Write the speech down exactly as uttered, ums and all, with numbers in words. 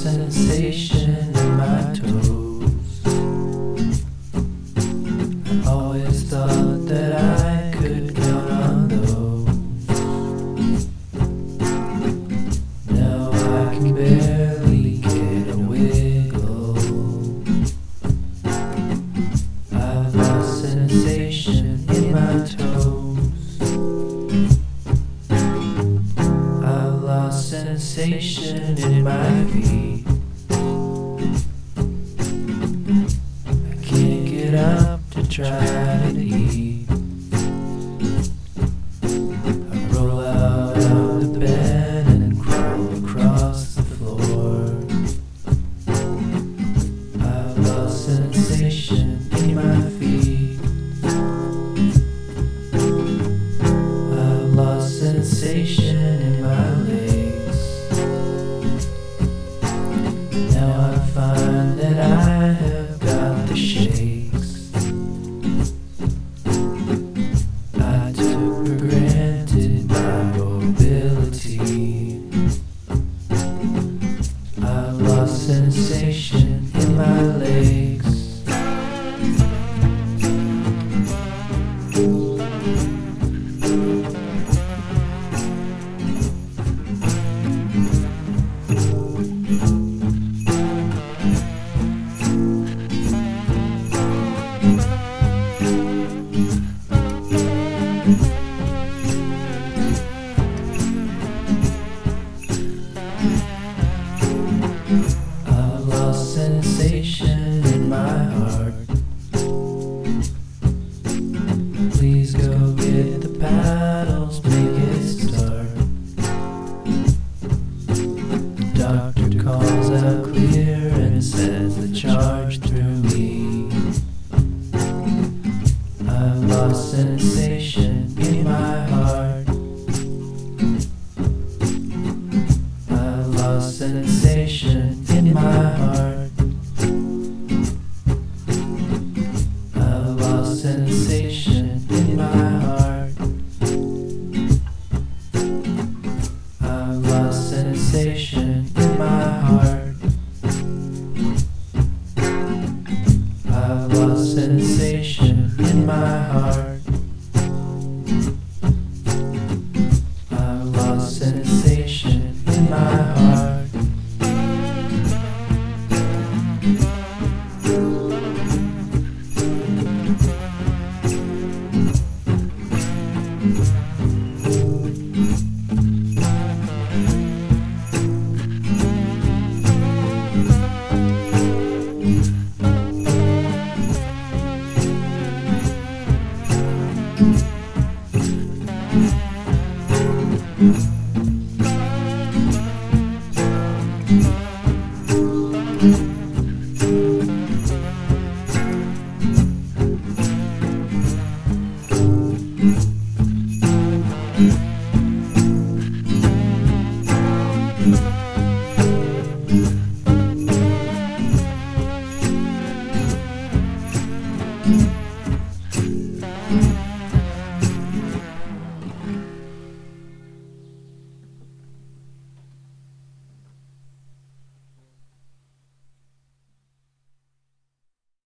sensation in my toes. I always thought that I could count on those. Now I can barely get a wiggle. I've lost sensation in my toes. I've lost sensation in my feet. I can't get up to try to eat. I roll out of the bed and crawl across the floor. I've lost sensation in my feet. I've lost sensation in my legs. Now I find that I have got the shakes. I took for granted my mobility. I've lost sensation in my legs. I've lost sensation in my heart. Please go get the paddles, make it start. The doctor calls out clear and sends the charge through me. I've lost sensation in my heart. I've lost sensation in my heart. I've lost sensation in my heart. I've lost sensation in my heart. I've lost sensation in my heart. I've lost sensation in my heart. Mm-hmm.